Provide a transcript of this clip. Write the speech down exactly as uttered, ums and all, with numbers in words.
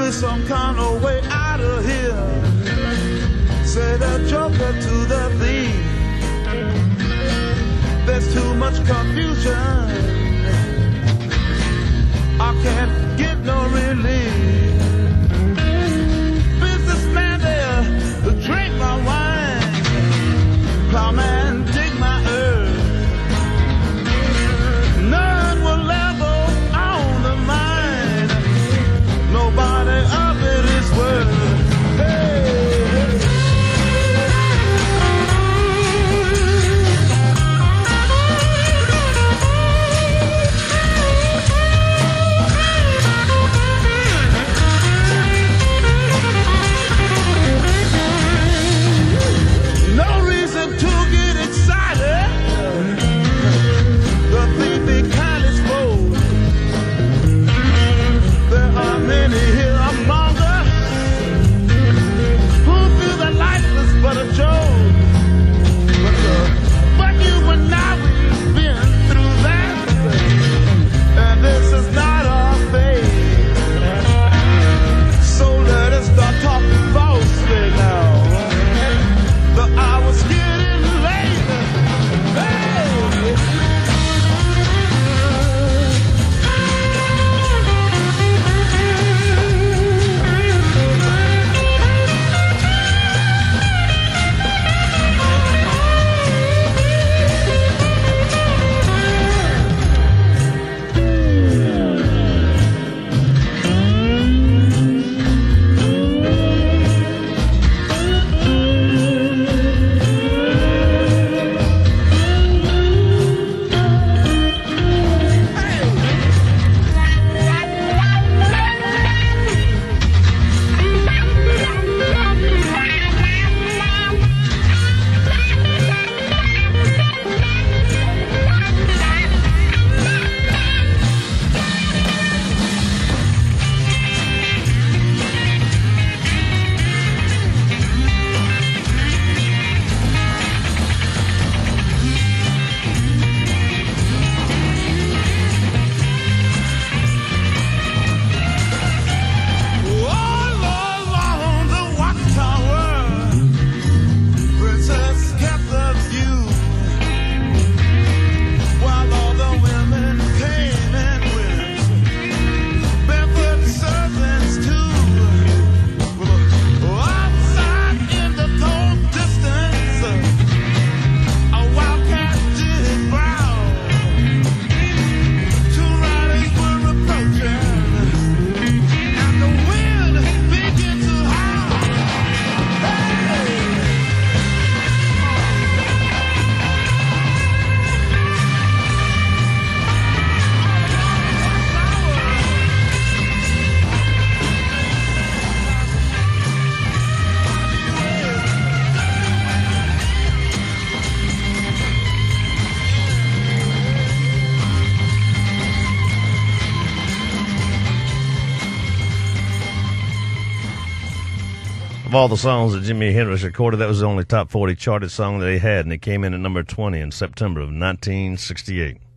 me some kind of way out of here. Said the joker to the thief, there's too much confusion, I can't get no relief. Businessman there to drink my wine, plowman dig my earth, none will level on the mine, nobody of it is worth. Hey. Of all the songs that Jimi Hendrix recorded, that was the only top forty charted song that he had, and it came in at number twenty in September of nineteen sixty-eight.